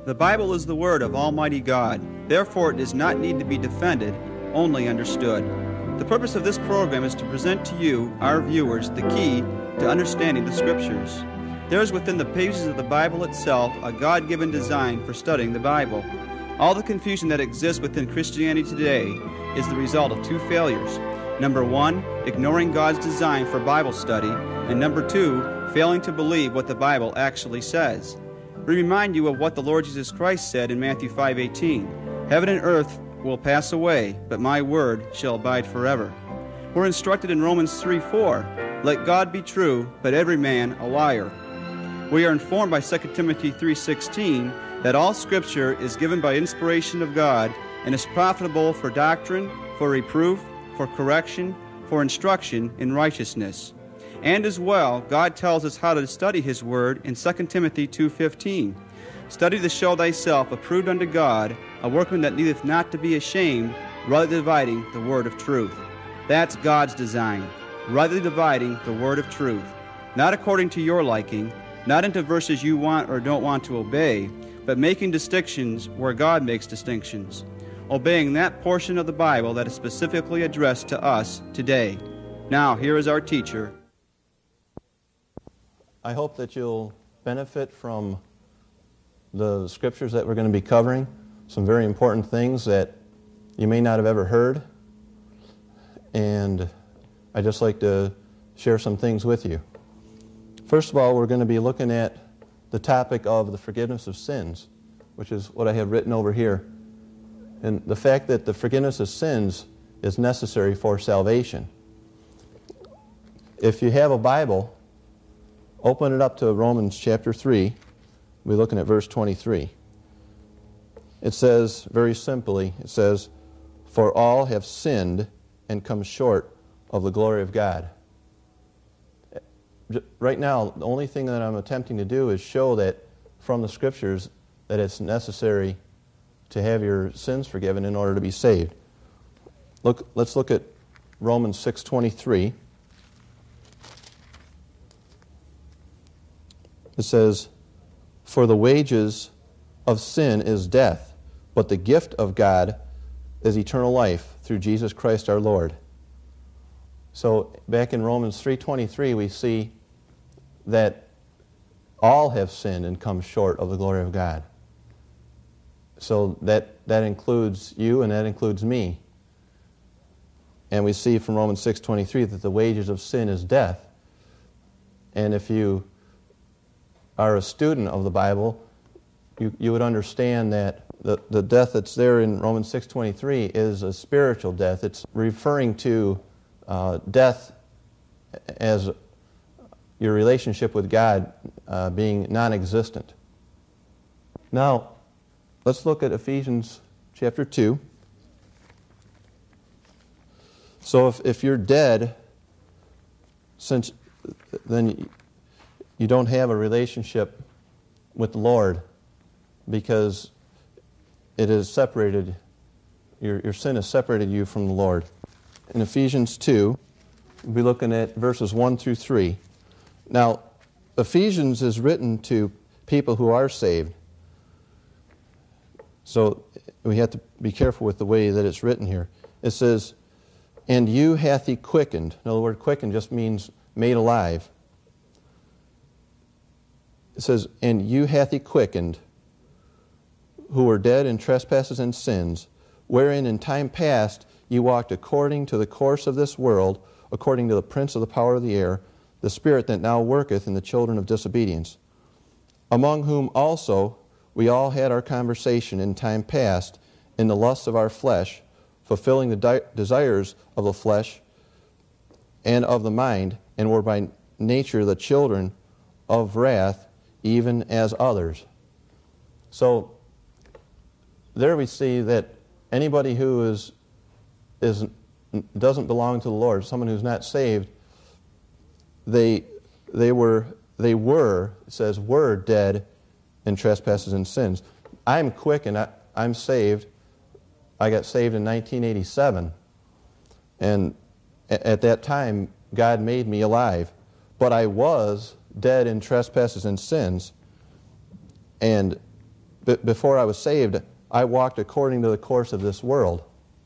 The Bible is the Word of Almighty God. Therefore, it does not need to be defended, only understood. The purpose of this program is to present to you, our viewers, the key to understanding the Scriptures. There is within the pages of the Bible itself a God-given design for studying the Bible. All the confusion that exists within Christianity today is the result of two failures. Number one, ignoring God's design for Bible study, and number two, failing to believe what the Bible actually says. We remind you of what the Lord Jesus Christ said in Matthew 5:18. Heaven and earth will pass away, but my word shall abide forever. We're instructed in Romans 3:4, let God be true, but every man a liar. We are informed by 2 Timothy 3:16 that all Scripture is given by inspiration of God and is profitable for doctrine, for reproof, for correction, for instruction in righteousness. And as well, God tells us how to study His Word in 2 Timothy 2:15. Study to show thyself approved unto God, a workman that needeth not to be ashamed, rightly dividing the word of truth. That's God's design, rightly dividing the word of truth. Not according to your liking, not into verses you want or don't want to obey, but making distinctions where God makes distinctions, obeying that portion of the Bible that is specifically addressed to us today. Now, here is our teacher. I hope that you'll benefit from the scriptures that we're going to be covering, some very important things that you may not have ever heard, and I'd just like to share some things with you. First of all, we're going to be looking at the topic of the forgiveness of sins, which is what I have written over here, and the fact that the forgiveness of sins is necessary for salvation. If you have a Bible, open it up to Romans chapter 3. We're looking at verse 23. It says, very simply, it says, for all have sinned and come short of the glory of God. Right now, the only thing that I'm attempting to do is show that from the Scriptures that it's necessary to have your sins forgiven in order to be saved. Let's look at Romans 6:23. It says, for the wages of sin is death, but the gift of God is eternal life through Jesus Christ our Lord. So back in Romans 3:23 we see that all have sinned and come short of the glory of God. So that includes you and that includes me. And we see from Romans 6:23 that the wages of sin is death. And if you are a student of the Bible, you would understand that the death that's there in Romans 6:23 is a spiritual death. It's referring to death as your relationship with God being non-existent. Now, let's look at Ephesians chapter 2. So if you're dead, then you don't have a relationship with the Lord because it has separated, your sin has separated you from the Lord. In Ephesians 2, we'll be looking at verses 1 through 3. Now, Ephesians is written to people who are saved. So we have to be careful with the way that it's written here. It says, and you hath he quickened. Now the word quickened just means made alive. It says, and you hath he quickened, who were dead in trespasses and sins, wherein in time past ye walked according to the course of this world, according to the prince of the power of the air, the spirit that now worketh in the children of disobedience, among whom also we all had our conversation in time past in the lusts of our flesh, fulfilling the desires of the flesh and of the mind, and were by nature the children of wrath, even as others. So there we see that anybody who doesn't belong to the Lord, someone who's not saved, they were, it says, were dead in trespasses and sins. I'm quick and I'm saved. I got saved in 1987. And at that time, God made me alive. But I was dead in trespasses and sins. And before I was saved, I walked according to the course of this world.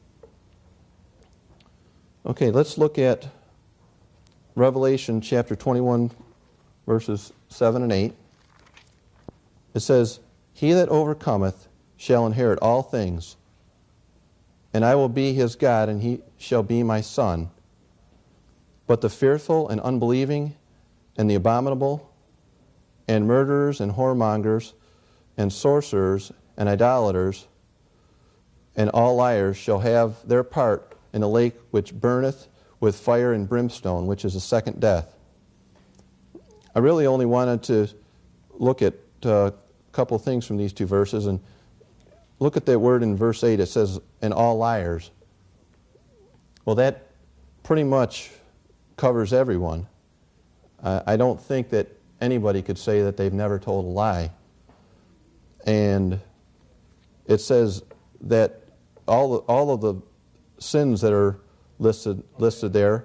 Okay, let's look at Revelation chapter 21, verses 7 and 8. It says, "He that overcometh shall inherit all things, and I will be his God, and he shall be my son. But the fearful and unbelieving, and the abominable, and murderers, and whoremongers, and sorcerers, and idolaters, and all liars shall have their part in the lake which burneth with fire and brimstone, which is the second death." I really only wanted to look at a couple things from these two verses, and look at that word in verse 8. It says, "and all liars." Well, that pretty much covers everyone. I don't think that anybody could say that they've never told a lie. And it says that all of the sins that are listed there,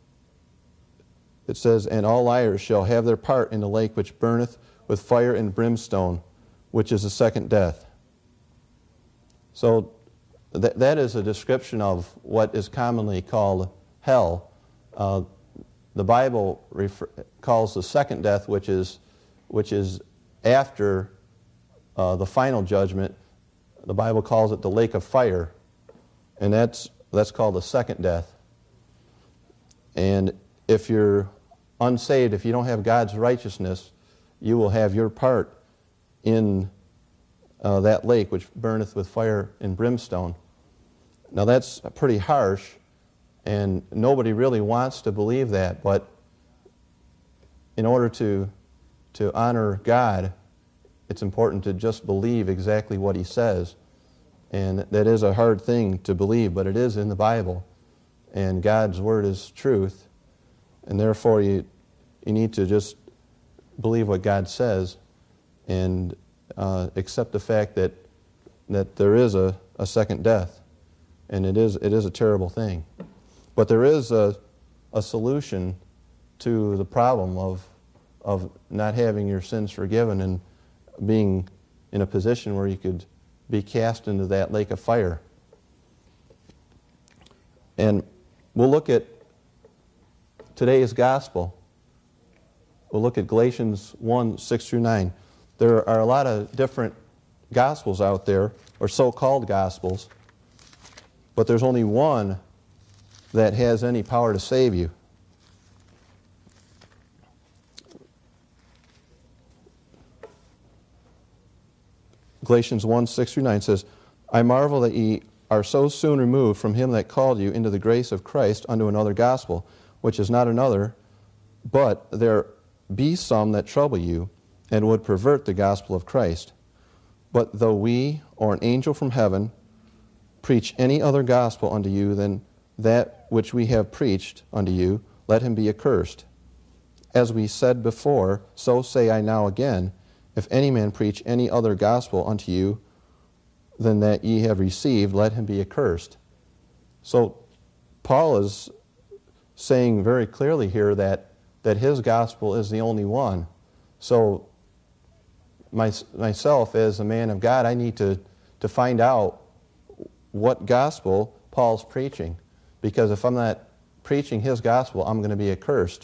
it says, "and all liars shall have their part in the lake which burneth with fire and brimstone, which is the second death." So that is a description of what is commonly called hell. The Bible calls the second death, which is after the final judgment, the Bible calls it the lake of fire, and that's called the second death. And if you're unsaved, if you don't have God's righteousness, you will have your part in that lake which burneth with fire and brimstone. Now that's pretty harsh, and nobody really wants to believe that, but in order to honor God, it's important to just believe exactly what He says. And that is a hard thing to believe, but it is in the Bible. And God's Word is truth. And therefore you need to just believe what God says and accept the fact that there is a second death. And it is a terrible thing. But there is a solution to the problem of not having your sins forgiven and being in a position where you could be cast into that lake of fire. And we'll look at today's gospel. We'll look at Galatians 1, 6 through 9. There are a lot of different gospels out there, or so-called gospels, but there's only one that has any power to save you. Galatians 1, 6 through 9 says, "I marvel that ye are so soon removed from him that called you into the grace of Christ unto another gospel, which is not another, but there be some that trouble you, and would pervert the gospel of Christ. But though we, or an angel from heaven, preach any other gospel unto you than that which we have preached unto you, let him be accursed. As we said before, so say I now again, if any man preach any other gospel unto you than that ye have received, let him be accursed." So Paul is saying very clearly here that his gospel is the only one. So myself, as a man of God, I need to find out what gospel Paul's preaching. Because if I'm not preaching his gospel, I'm going to be accursed.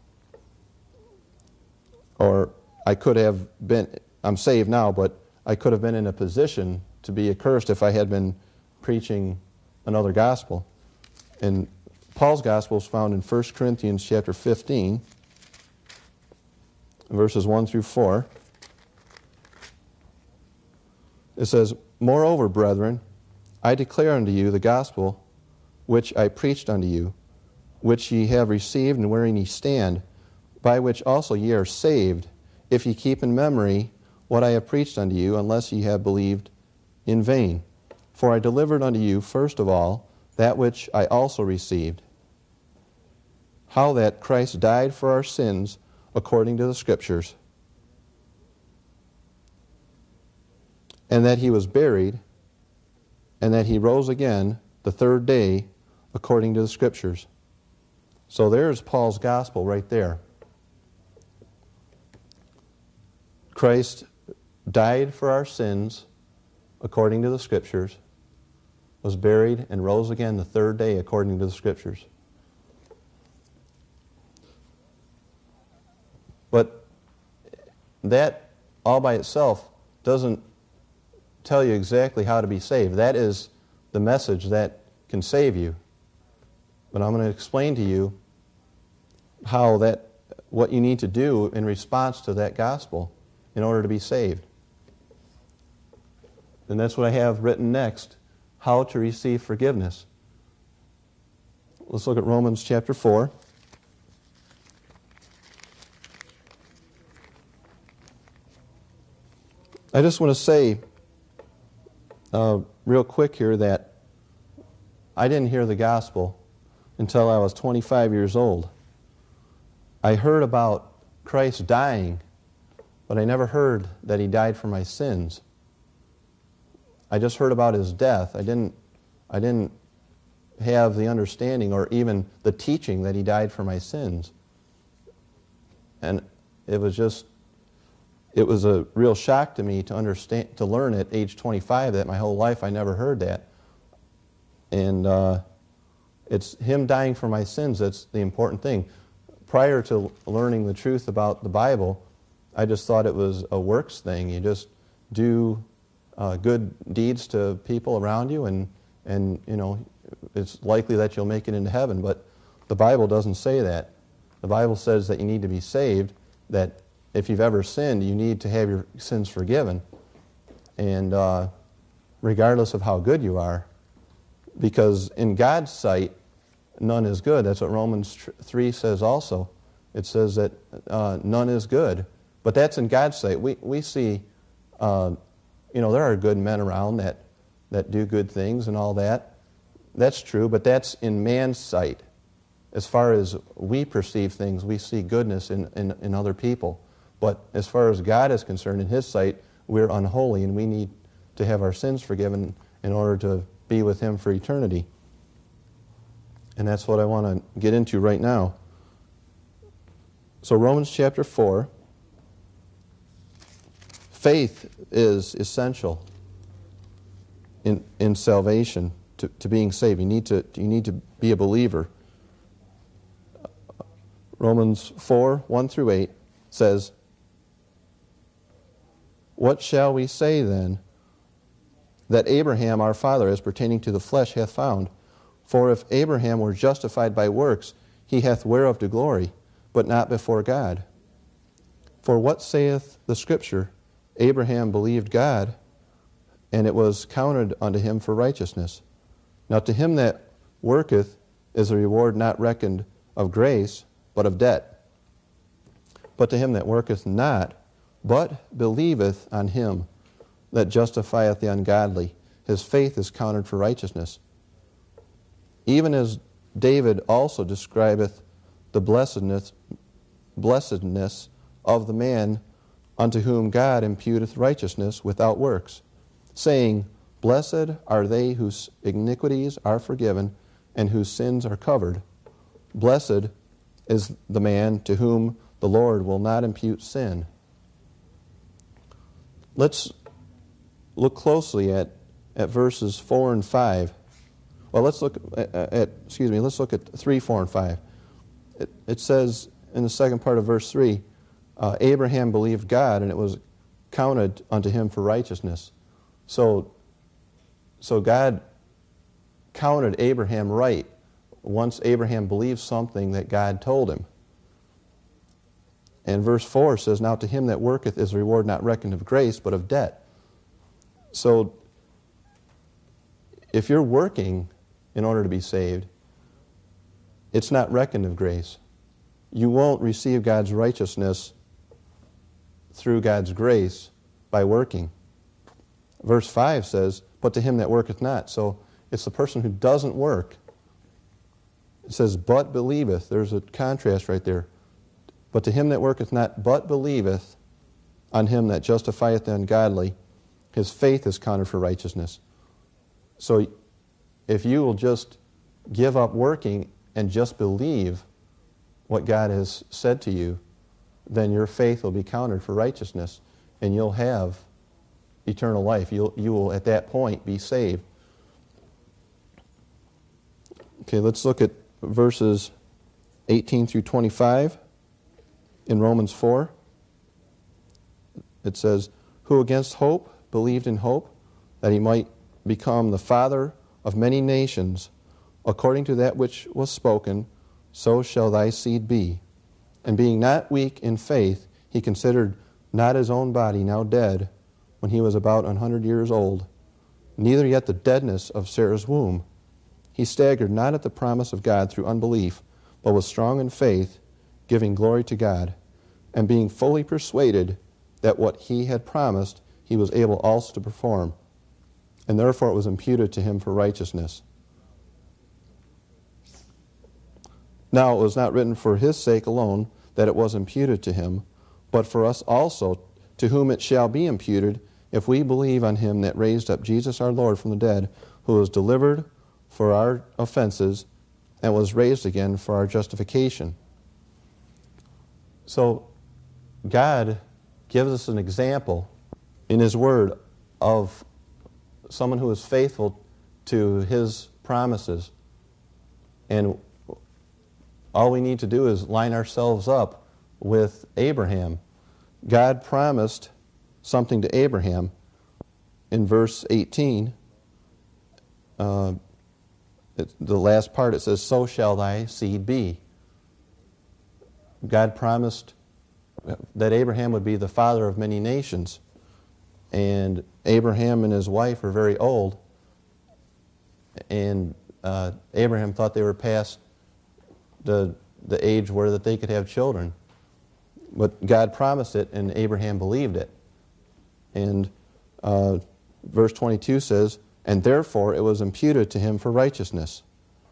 Or I could have been, I'm saved now, but I could have been in a position to be accursed if I had been preaching another gospel. And Paul's gospel is found in 1 Corinthians chapter 15, verses 1 through 4. It says, "Moreover, brethren, I declare unto you the gospel which I preached unto you, which ye have received and wherein ye stand, by which also ye are saved, if ye keep in memory what I have preached unto you, unless ye have believed in vain. For I delivered unto you first of all that which I also received, how that Christ died for our sins according to the Scriptures, and that he was buried, and that he rose again the third day according to the Scriptures." So there's Paul's gospel right there. Christ died for our sins according to the Scriptures, was buried, and rose again the third day according to the Scriptures. But that all by itself doesn't tell you exactly how to be saved. That is the message that can save you. But I'm going to explain to you what you need to do in response to that gospel in order to be saved. And that's what I have written next, how to receive forgiveness. Let's look at Romans chapter 4. I just want to say real quick here that I didn't hear the gospel until I was 25 years old. I heard about Christ dying, but I never heard that He died for my sins. I just heard about His death. I didn't have the understanding or even the teaching that He died for my sins. And it was a real shock to me to learn at age 25 that my whole life I never heard that. And it's Him dying for my sins that's the important thing. Prior to learning the truth about the Bible, I just thought it was a works thing. You just do good deeds to people around you, and you know, it's likely that you'll make it into heaven. But the Bible doesn't say that. The Bible says that you need to be saved, that if you've ever sinned, you need to have your sins forgiven. And regardless of how good you are, because in God's sight, none is good. That's what Romans 3 says also. It says that none is good. But that's in God's sight. We see, there are good men around that do good things and all that. That's true, but that's in man's sight. As far as we perceive things, we see goodness in other people. But as far as God is concerned, in His sight, we're unholy, and we need to have our sins forgiven in order to be with Him for eternity. And that's what I want to get into right now. So Romans chapter 4, faith is essential in salvation, to being saved. You need to be a believer. Romans 4, 1 through 8 says, "What shall we say then that Abraham our father, as pertaining to the flesh, hath found? For if Abraham were justified by works, he hath whereof to glory, but not before God. For what saith the Scripture? Abraham believed God, and it was counted unto him for righteousness. Now to him that worketh is a reward not reckoned of grace, but of debt. But to him that worketh not, but believeth on Him that justifieth the ungodly, his faith is counted for righteousness. Even as David also describeth the blessedness of the man unto whom God imputeth righteousness without works, saying, Blessed are they whose iniquities are forgiven and whose sins are covered. Blessed is the man to whom the Lord will not impute sin." Let's look closely at verses 4 and 5. Well, let's look at 3, 4, and 5. It says in the second part of verse 3, Abraham believed God, and it was counted unto him for righteousness. So God counted Abraham right once Abraham believed something that God told him. And verse 4 says, "Now to him that worketh is a reward not reckoned of grace, but of debt." So if you're working in order to be saved, it's not reckoned of grace. You won't receive God's righteousness through God's grace by working. Verse 5 says, "But to him that worketh not." So it's the person who doesn't work. It says, "But believeth." There's a contrast right there. "But to him that worketh not, but believeth on Him that justifieth the ungodly, his faith is counted for righteousness." So if you will just give up working and just believe what God has said to you, then your faith will be counted for righteousness, and you'll have eternal life. You will at that point be saved. Okay, let's look at verses 18 through 25 in Romans 4. It says, "Who against hope believed in hope, that he might become the father of many nations, according to that which was spoken, so shall thy seed be. And being not weak in faith, he considered not his own body now dead, when he was about 100 years old, neither yet the deadness of Sarah's womb. He staggered not at the promise of God through unbelief, but was strong in faith, giving glory to God, and being fully persuaded that what he had promised he was able also to perform, and therefore it was imputed to him for righteousness. Now it was not written for his sake alone that it was imputed to him, but for us also, to whom it shall be imputed, if we believe on him that raised up Jesus our Lord from the dead, who was delivered for our offenses and was raised again for our justification." So God gives us an example in his word of someone who is faithful to his promises. And all we need to do is line ourselves up with Abraham. God promised something to Abraham. In verse 18, the last part, it says, "So shall thy seed be." God promised that Abraham would be the father of many nations. And Abraham and his wife were very old. And Abraham thought they were past the age where that they could have children. But God promised it, and Abraham believed it. And verse 22 says, "And therefore it was imputed to him for righteousness."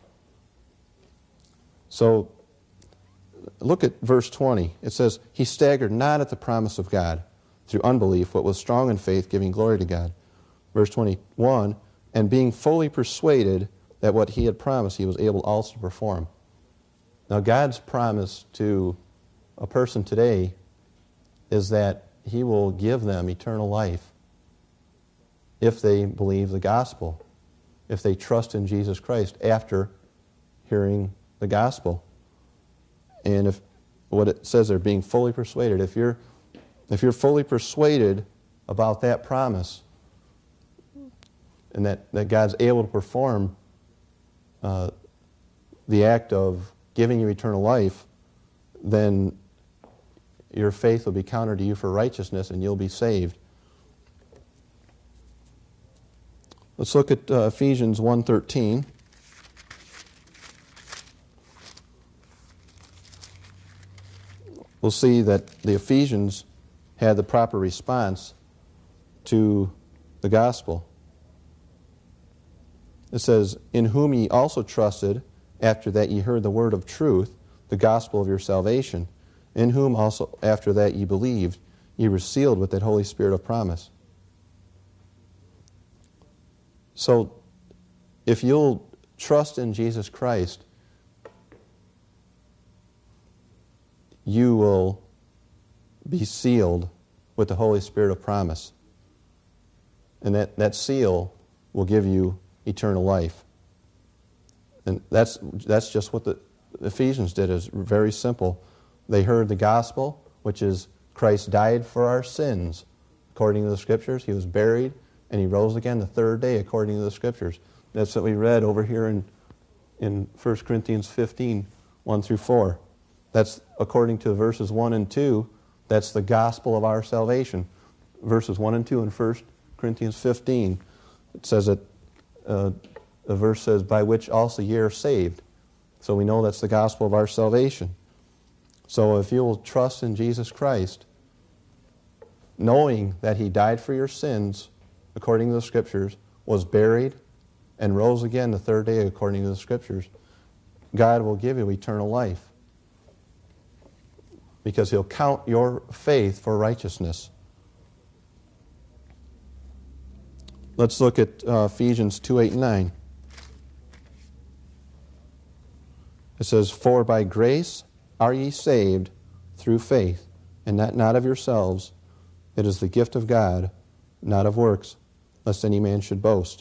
So look at verse 20. It says, "He staggered not at the promise of God through unbelief, but was strong in faith, giving glory to God." Verse 21, "And being fully persuaded that what he had promised he was able also to perform." Now God's promise to a person today is that he will give them eternal life if they believe the gospel, if they trust in Jesus Christ after hearing the gospel. And if what it says there, being fully persuaded, if you're fully persuaded about that promise and that God's able to perform the act of giving you eternal life, then your faith will be counted to you for righteousness and you'll be saved. Let's look at Ephesians 1:13. We'll see that the Ephesians had the proper response to the gospel. It says, "In whom ye also trusted, after that ye heard the word of truth, the gospel of your salvation, in whom also after that ye believed, ye were sealed with that Holy Spirit of promise." So, if you'll trust in Jesus Christ, you will be sealed with the Holy Spirit of promise. And that seal will give you eternal life. And that's just what the Ephesians did. Is very simple. They heard the gospel, which is Christ died for our sins, according to the Scriptures. He was buried, and he rose again the third day, according to the Scriptures. That's what we read over here in 1 Corinthians 15, 1 through 4. That's according to verses 1 and 2. That's the gospel of our salvation. Verses 1 and 2 in 1 Corinthians 15. It says that the verse says, "By which also ye are saved." So we know that's the gospel of our salvation. So if you will trust in Jesus Christ, knowing that he died for your sins, according to the Scriptures, was buried, and rose again the third day, according to the Scriptures, God will give you eternal life, because he'll count your faith for righteousness. Let's look at Ephesians 2:8 and 9. It says, "For by grace are ye saved through faith, and that not of yourselves. It is the gift of God, not of works, lest any man should boast.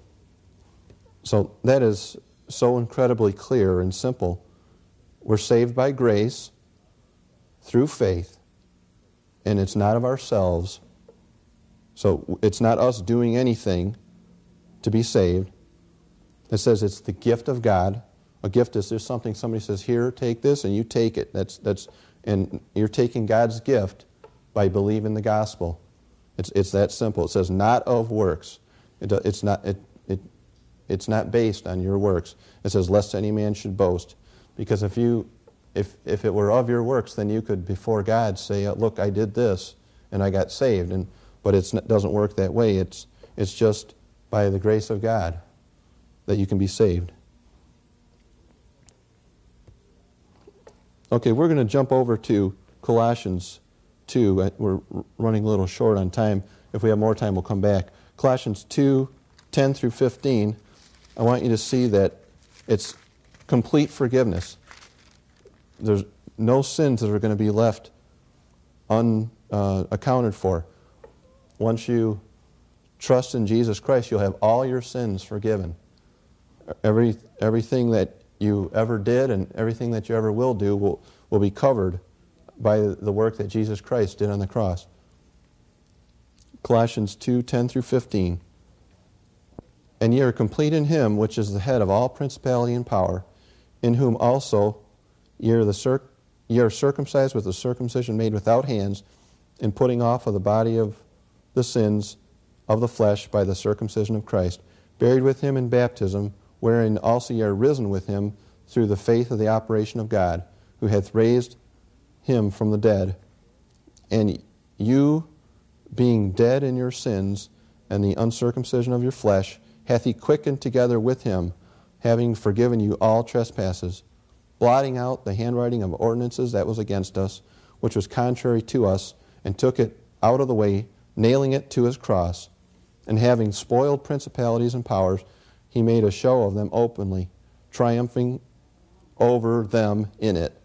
So that is so incredibly clear and simple. We're saved by grace through faith, and it's not of ourselves. So it's not us doing anything to be saved. It says it's the gift of God. A gift is there's something somebody says, here, take this, and you take it. And you're taking God's gift by believing the gospel. It's that simple. It says not of works. It's not based on your works. It says lest any man should boast. Because if it were of your works, then you could before God say, look, I did this and I got saved. But it doesn't work that way. It's just by the grace of God that you can be saved. Okay, we're going to jump over to Colossians 2. We're running a little short on time. If we have more time, we'll come back. Colossians 2, 10 through 15. I want you to see that it's complete forgiveness. There's no sins that are going to be left unaccounted for. Once you trust in Jesus Christ, you'll have all your sins forgiven. Everything that you ever did and everything that you ever will do will be covered by the work that Jesus Christ did on the cross. Colossians 2, 10 through 15. And ye are complete in him, which is the head of all principality and power, in whom also ye are circumcised with a circumcision made without hands, in putting off of the body of the sins of the flesh by the circumcision of Christ, buried with him in baptism, wherein also ye are risen with him through the faith of the operation of God, who hath raised him from the dead. And you, being dead in your sins and the uncircumcision of your flesh, hath he quickened together with him, having forgiven you all trespasses, blotting out the handwriting of ordinances that was against us, which was contrary to us, and took it out of the way, nailing it to his cross. And having spoiled principalities and powers, he made a show of them openly, triumphing over them in it.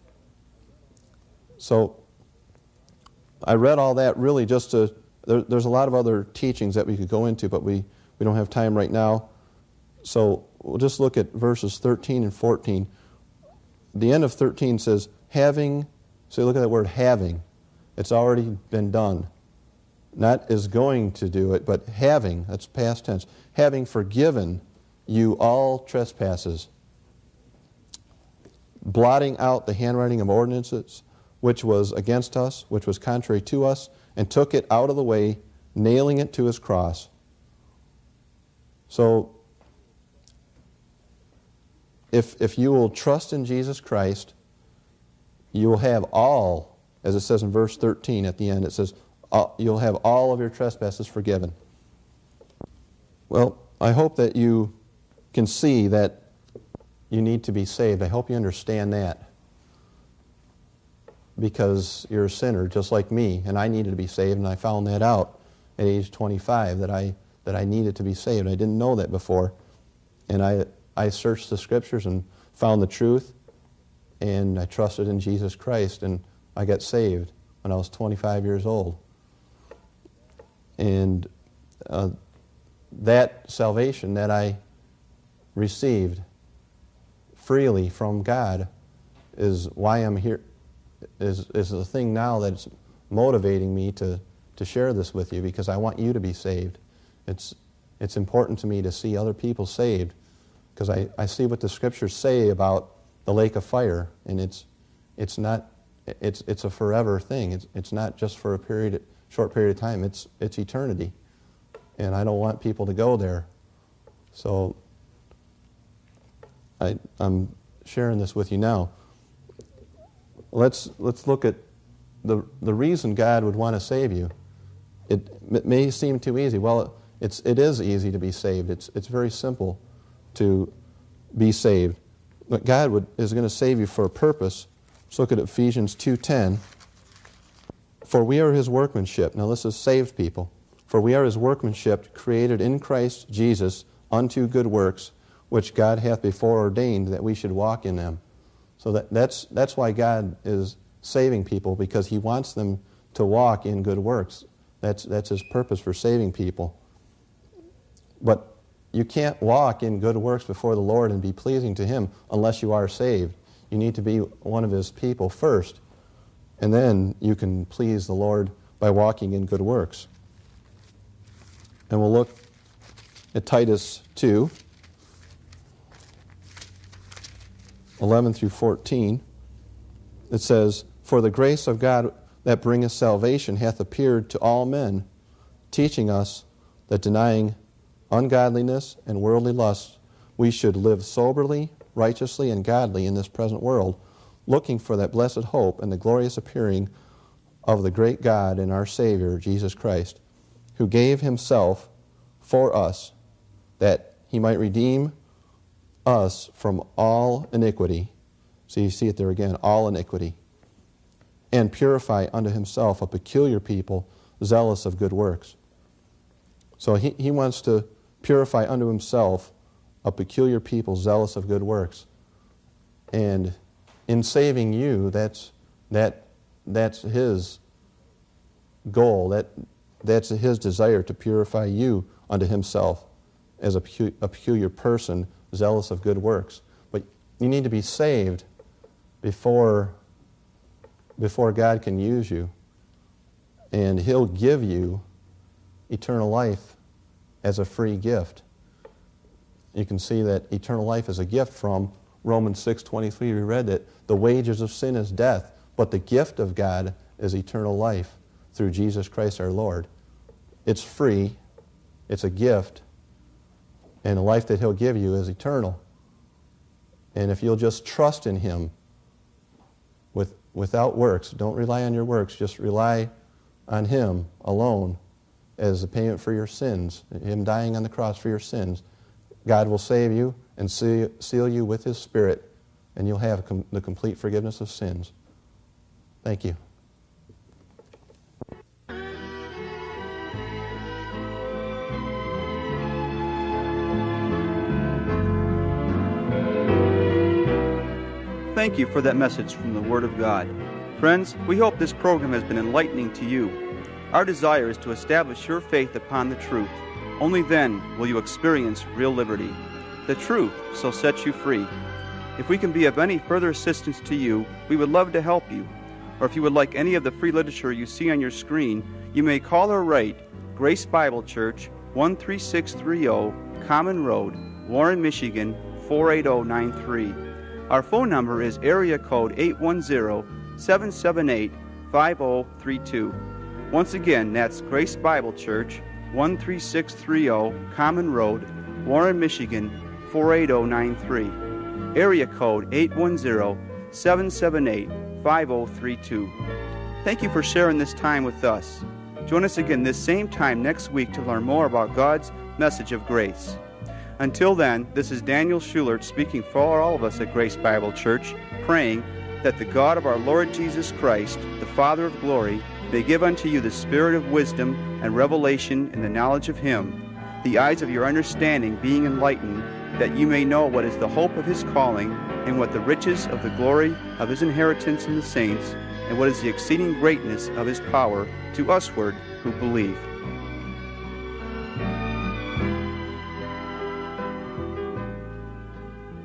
So I read all that really just to... There's a lot of other teachings that we could go into, but we don't have time right now. So we'll just look at verses 13 and 14. The end of 13 says, having... So look at that word, having. It's already been done. Not is going to do it, but having, that's past tense, having forgiven you all trespasses, blotting out the handwriting of ordinances, which was against us, which was contrary to us, and took it out of the way, nailing it to his cross. So, if you will trust in Jesus Christ, you will have all, as it says in verse 13 at the end, it says, you'll have all of your trespasses forgiven. Well, I hope that you can see that you need to be saved. I hope you understand that. Because you're a sinner just like me, and I needed to be saved, and I found that out at age 25, that I needed to be saved. I didn't know that before. And I searched the Scriptures and found the truth, and I trusted in Jesus Christ, and I got saved when I was 25 years old. And that salvation that I received freely from God is why I'm here, is the thing now that's motivating me to share this with you, because I want you to be saved. It's important to me to see other people saved, because I see what the Scriptures say about the lake of fire, and it's a forever thing. It's not just for a short period of time. It's eternity, and I don't want people to go there. So I'm sharing this with you now. Let's look at the reason God would want to save you. It may seem too easy. Well, it is easy to be saved. It's very simple to be saved. But God is going to save you for a purpose. Let's look at Ephesians 2:10. For we are his workmanship. Now this is saved people. For we are his workmanship, created in Christ Jesus unto good works, which God hath before ordained that we should walk in them. So that's why God is saving people, because he wants them to walk in good works. That's His purpose for saving people. But you can't walk in good works before the Lord and be pleasing to Him unless you are saved. You need to be one of His people first, and then you can please the Lord by walking in good works. And we'll look at Titus 2, 11 through 14. It says, "For the grace of God that bringeth salvation hath appeared to all men, teaching us that denying ungodliness and worldly lusts, we should live soberly, righteously, and godly in this present world, looking for that blessed hope and the glorious appearing of the great God and our Savior, Jesus Christ, who gave Himself for us, that He might redeem us from all iniquity." So you see it there again, all iniquity. "And purify unto Himself a peculiar people, zealous of good works." So he wants to purify unto Himself a peculiar people, zealous of good works. And in saving you, that's His goal. That's His desire, to purify you unto Himself as a peculiar person, zealous of good works. But you need to be saved before God can use you. And He'll give you eternal life as a free gift. You can see that eternal life is a gift from Romans 6:23. We read that the wages of sin is death, but the gift of God is eternal life through Jesus Christ our Lord. It's free, it's a gift, and the life that He'll give you is eternal. And if you'll just trust in Him without works, don't rely on your works, just rely on Him alone as the payment for your sins, Him dying on the cross for your sins, God will save you and seal you with His Spirit, and you'll have the complete forgiveness of sins. Thank you. Thank you for that message from the Word of God. Friends, we hope this program has been enlightening to you. Our desire is to establish your faith upon the truth. Only then will you experience real liberty. The truth shall set you free. If we can be of any further assistance to you, we would love to help you. Or if you would like any of the free literature you see on your screen, you may call or write Grace Bible Church, 13630 Common Road, Warren, Michigan, 48093. Our phone number is area code 810-778-5032. Once again, that's Grace Bible Church, 13630 Common Road, Warren, Michigan, 48093. Area code 810-778-5032. Thank you for sharing this time with us. Join us again this same time next week to learn more about God's message of grace. Until then, this is Daniel Schulert speaking for all of us at Grace Bible Church, praying that the God of our Lord Jesus Christ, the Father of glory, may give unto you the spirit of wisdom and revelation in the knowledge of Him, the eyes of your understanding being enlightened, that you may know what is the hope of His calling, and what the riches of the glory of His inheritance in the saints, and what is the exceeding greatness of His power to usward who believe.